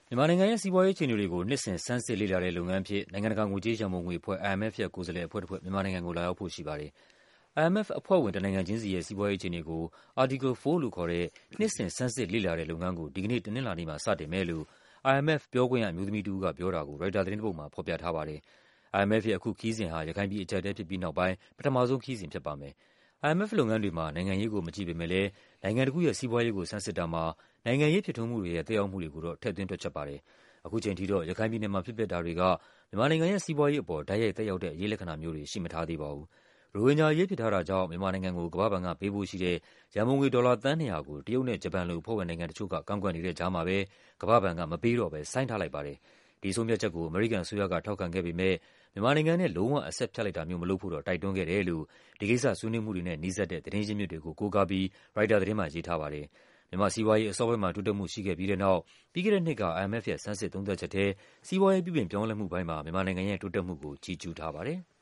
မြန်မာနိုင်ငံရဲ့စီးပွားရေးအခြေအနေတွေကိုနှစ်စဉ်ဆန်းစစ်လေ့လာတဲ့လုပ်ငန်းအဖြစ်နိုင်ငံတကာငွေကြေးရန်ပုံငွေအဖွဲ့ IMF ရဲ့ကိုယ်စားလှယ်အဖွဲ့တဖွဲ့မြန်မာနိုင်ငံကိုလာရောက်ဖို့ရှိပါတယ်။ IMF အဖွဲ့ဝင်တနိုင်ငံချင်းစီရဲ့စီးပွားရေးအခြေအနေကို Article 4လို့ခေါ်တဲ့နှစ်စဉ်ဆန်းစစ်လေ့လာတဲ့လုပ်ငန်းကိုဒီကနေ့တနင်္လာနေ့မှာစတင်မယ်လို့ IMF ပြောခွင့်ရအမျိုးသမီးတဦးကပြောတာကို ရိုက်တာသတင်းတပုဒ်မှာဖော်ပြထားပါတယ်။ IMF ရဲ့အခုခရီးစဉ်ဟာရခိုင်ပြည်အကျပ်အတည်းဖြစ်ပြီးနောက်ပိုင်းပထမဆုံးခရီးစဉ်ဖြစ်ပါမယ်။ IMF လုပ်ငန်းတွေမှာနိုင်ငံရေးကိုမကြည့်ပေမဲ့လဲနိုင်ငံတခုရဲ့စီးပွားရေးကိုဆန်းစစ်တာမှာနိုင်ငံရေးဖြစ်ထွန်းမှုတွေရဲ့သက်ရောက်မှုတွေကိုတော့ထည့်သွင်းတွက်ချက်ပါတယ်။ အခုချိန်ထိတော့ရခိုင်ပြည်နယ်မှာဖြစ်ပျက်တာတွေကမြန်မာနိုင်ငံရဲ့စီးပွားရေးအပေါ်တိုက်ရိုက်သက်ရောက်တဲ့အရိပ်လက္ခဏာမျိုးတွေရှိမထားသေးပါဘူး။ ရိုဟင်ဂျာအရေးဖြစ်ထားတာကြောင့်မြန်မာနိုင်ငံကိုကမ္ဘာ့ဘဏ်ကပေးဖို့ရှိတဲ့ရန်ပုံငွေဒေါ်လာသန်း 200ကိုတရုတ်နဲ့ဂျပန်လိုအဖွဲ့ဝင်နိုင်ငံတချို့ကကန့်ကွက်နေတဲ့ကြားမှာပဲကမ္ဘာ့ဘဏ်ကမပေးတော့ဘဲဆိုင်းထားလိုက်ပါတယ်။ ဒီဆုံးဖြတ်ချက်ကိုအမေရိကန်အစိုးရကထောက်ခံခဲ့ပေမဲ့မြန်မာနိုင်ငံနဲ့လုံးဝအဆက်ဖြတ်လိုက်တာမျိုးမလုပ်ဖို့တော့တိုက်တွန်းခဲ့တယ်လို့ဒီကိစ္စဆွေးနွေးမှုတွေနဲ့နီးစပ်တဲ့သတင်းရင်းမြစ်တွေကိုကိုးကားပြီးရိုက်တာသတင်းမှာရေးထားပါတယ်။ မြန်မာ့စီးပွားရေးအစောပိုင်းမှာတိုးတက်မှုရှိခဲ့ပြီးတဲ့နောက်ပြီးခဲ့တဲ့နှစ်က IMF ရဲ့ဆန်းစစ်သုံးသပ်ချက်ထဲစီးပွားရေးပြုပြင်ပြောင်းလဲမှုပိုင်းမှာမြန်မာနိုင်ငံရဲ့တိုးတက်မှုကိုချီးကျူးထားပါတယ်။